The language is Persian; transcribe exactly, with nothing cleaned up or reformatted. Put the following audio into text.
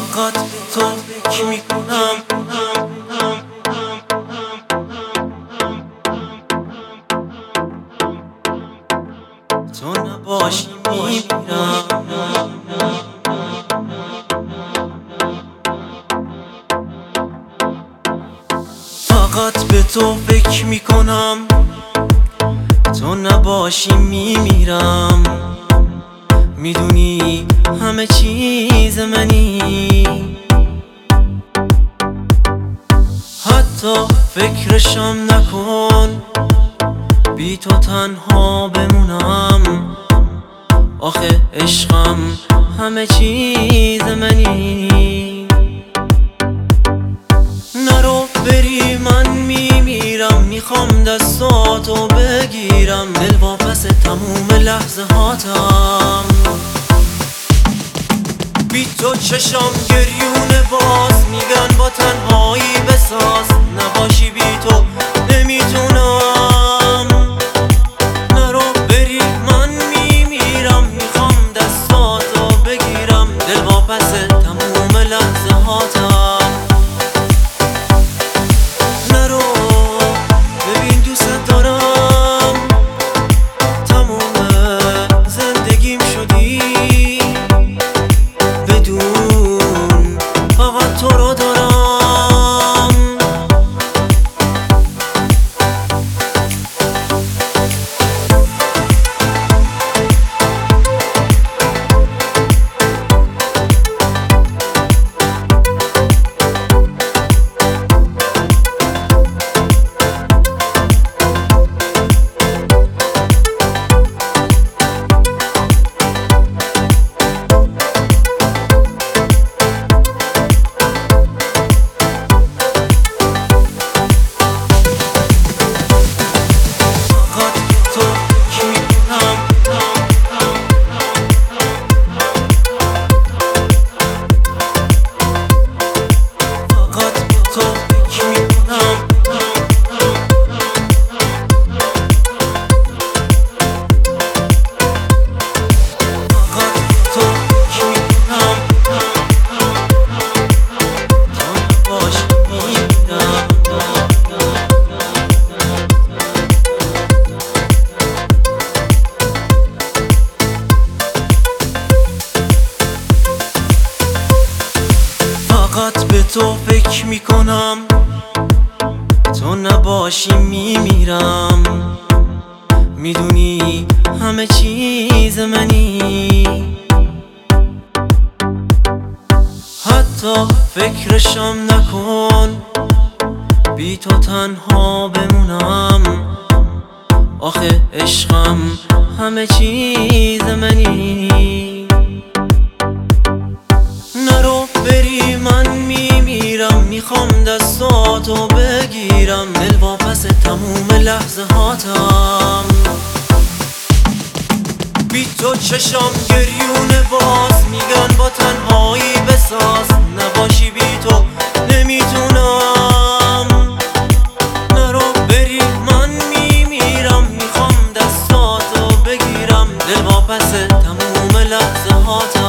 فقط به تو فکر میکنم، تو نباشی میمیرم. فقط به تو فکر میکنم، تو نباشی میمیرم. میدونی همه چیز منی، حتی فکرشم نکن بی تو تنها بمونم. آخه عشقم همه چیز منی. نرو بری من میمیرم، میخوام دستاتو بگیرم، دل واپس تموم لحظه هاتم. بی تو چشام گریونه باز، میگن با تنهایی بساز. نباشی بی تو نمیتونم. نرو بری من میمیرم، میخوام دستاتو بگیرم، دل واپس تموم لحظه هاتم. نرو ببین دوست دارم، تموم زندگیم شدی، بدون فقط تو رو دارم. فقط به تو فکر میکنم، تو نباشی میمیرم. میدونی همه چیز منی، حتی فکرشم نکن بی تو تنها بمونم. آخه عشقم همه چیز منی. نرو بری من میمیرم، میخوام دستاتو بگیرم، دل واپس تموم لحظه هاتم. بی تو چشام گریونه باز، میگن با تنهایی بساز. نباشی بی تو نمیتونم. نرو بری من میمیرم، میخوام دستاتو بگیرم، دل واپس تموم لحظه هاتم.